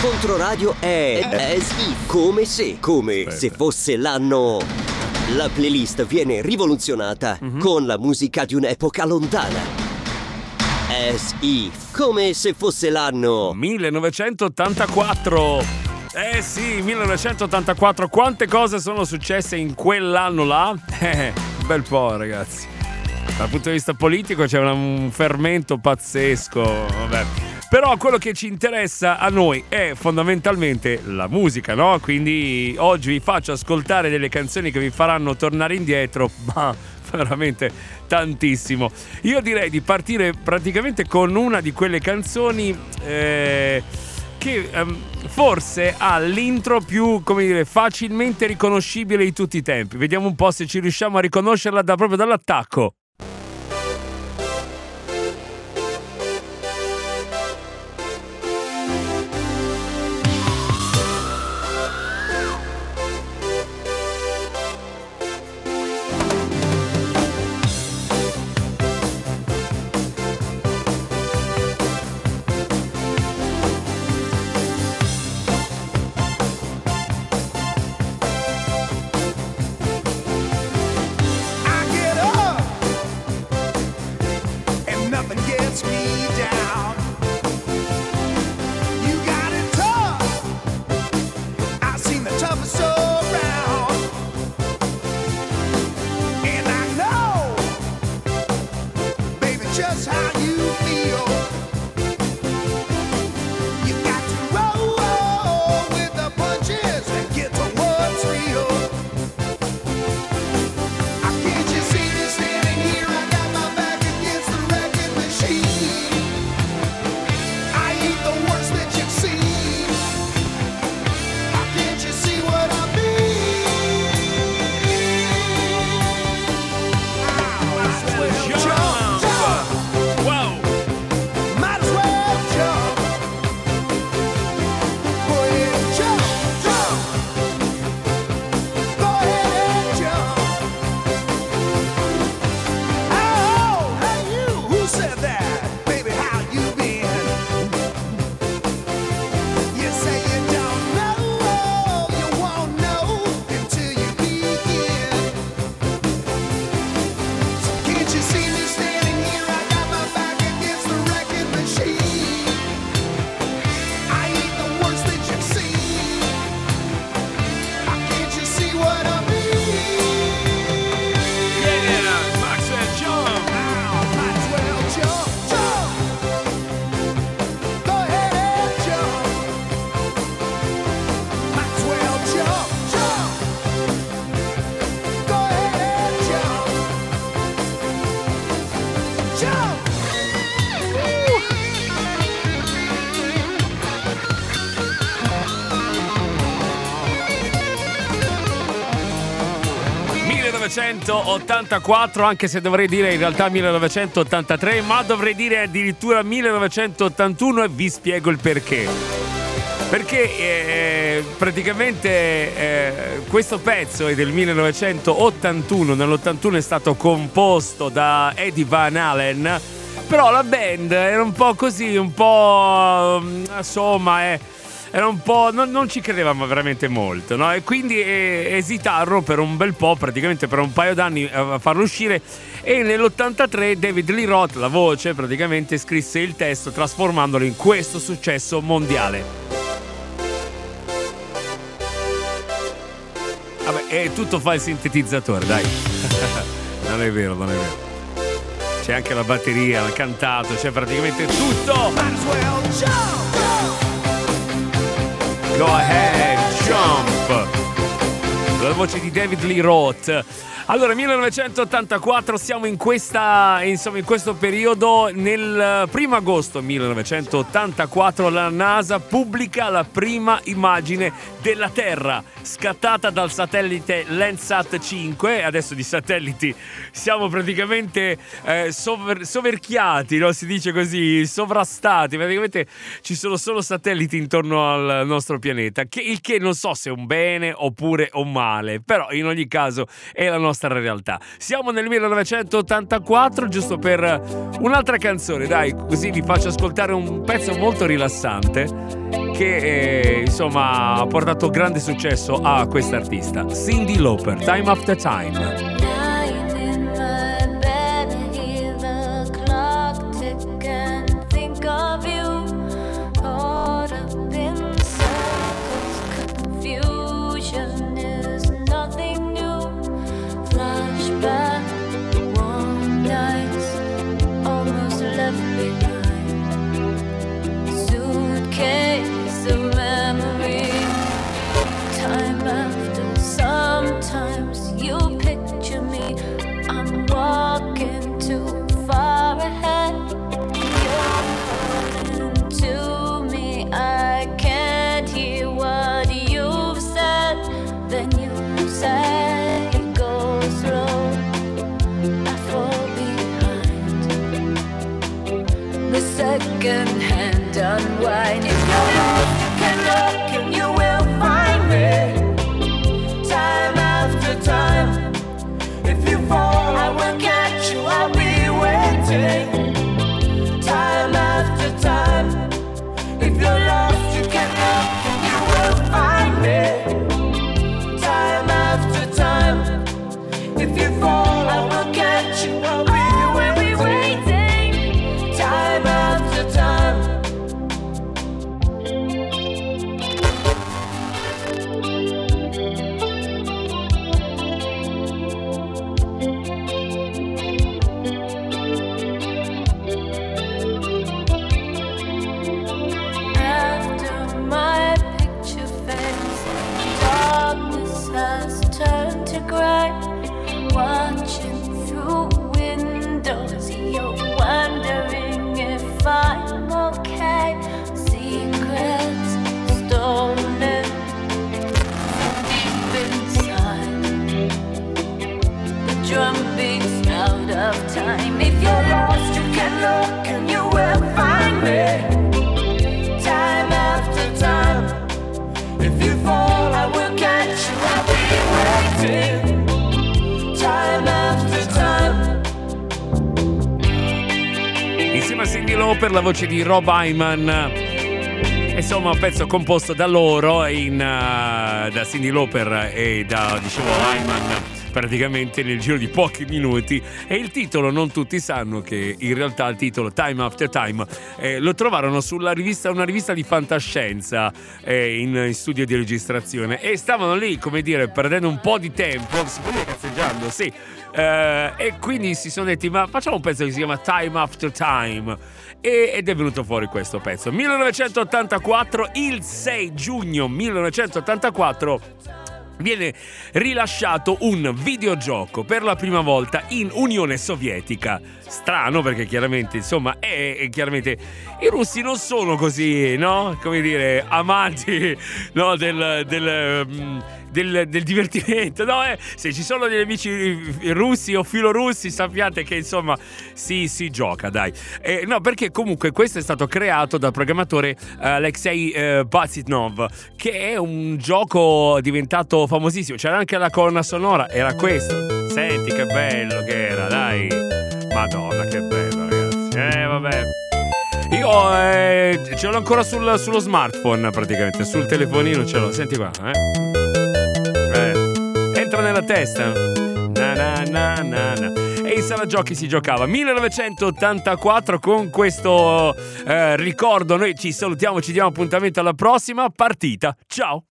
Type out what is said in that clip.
Controradio è come se fosse l'anno. La playlist viene rivoluzionata con la musica di un'epoca lontana. Come se fosse l'anno 1984. Sì, 1984. Quante cose sono successe in quell'anno là? Bel po', ragazzi. Dal punto di vista politico c'è un fermento pazzesco. Vabbè. Però quello che ci interessa a noi è fondamentalmente la musica, no? Quindi oggi vi faccio ascoltare delle canzoni che vi faranno tornare indietro, ma veramente tantissimo. Io direi di partire praticamente con una di quelle canzoni che forse ha l'intro più, come dire, facilmente riconoscibile di tutti i tempi. Vediamo un po' se ci riusciamo a riconoscerla proprio dall'attacco. ...1984, anche se dovrei dire in realtà 1983, ma dovrei dire addirittura 1981 e vi spiego il perché. Perché praticamente questo pezzo è del 1981, nell'81 è stato composto da Eddie Van Halen, però la band era un po' così, un po' insomma era un po', non ci credevamo veramente molto, no? E quindi esitarono per un bel po', praticamente per un paio d'anni a farlo uscire, e nell'83 David Lee Roth, la voce, praticamente scrisse il testo trasformandolo in questo successo mondiale. Vabbè, e tutto fa il sintetizzatore, dai. Non è vero. C'è anche la batteria, il cantato, c'è praticamente tutto. Go ahead, jump. La voce di David Lee Roth. Allora, 1984, siamo in questo periodo. Nel 1 agosto 1984 la NASA pubblica la prima immagine della Terra scattata dal satellite Landsat 5. Adesso di satelliti siamo praticamente soverchiati, no? Si dice così, sovrastati. Praticamente ci sono solo satelliti intorno al nostro pianeta, il che non so se è un bene oppure un male, però in ogni caso è la nostra realtà. Siamo nel 1984, giusto per un'altra canzone, dai, così vi faccio ascoltare un pezzo molto rilassante che insomma ha portato grande successo a quest'artista. Cyndi Lauper, Time After Time. Second-hand unwind. If you're lost, you can look and you will find me. Time after time. If you fall, I will catch you. I'll be waiting. Time after time. If you're lost, you can look and you will find me. Time after time. If you fall, I will catch you. I'll be waiting. Time after time. After my picture fades, darkness has turned to gray. Watching through windows, you're wondering if I'm okay. Secrets stolen deep inside. The drum beats out of time. If you're lost, you can look and you will find me. Time after time. If you fall, I will catch you. I'll be waiting. Time after time. Insieme a Cyndi Lauper, la voce di Rob Hyman. Insomma, un pezzo composto da loro, da Cyndi Lauper e da, dicevo, Hyman, praticamente nel giro di pochi minuti. E il titolo, non tutti sanno che in realtà il titolo Time After Time lo trovarono sulla rivista, una rivista di fantascienza in studio di registrazione, e stavano lì, come dire, perdendo un po' di tempo, si può dire cazzeggiando, sì. E quindi si sono detti: ma facciamo un pezzo che si chiama Time After Time, ed è venuto fuori questo pezzo. 1984, il 6 giugno 1984 viene rilasciato un videogioco per la prima volta in Unione Sovietica. Strano, perché chiaramente, insomma, chiaramente i russi non sono così, no? Come dire, amanti, no, del divertimento, no? Se ci sono degli amici russi o filorussi, sappiate che insomma si gioca, dai. No, perché comunque questo è stato creato dal programmatore Alexei Pazitnov, che è un gioco diventato famosissimo. C'era anche la colonna sonora, era questo. Senti che bello che era, dai. Madonna, che bello, ragazzi. Vabbè. Io ce l'ho ancora sullo smartphone, praticamente, sul telefonino ce l'ho. Senti qua, entra nella testa. Na na na na na. E in sala giochi si giocava 1984. Con questo ricordo noi ci salutiamo, ci diamo appuntamento alla prossima partita. Ciao.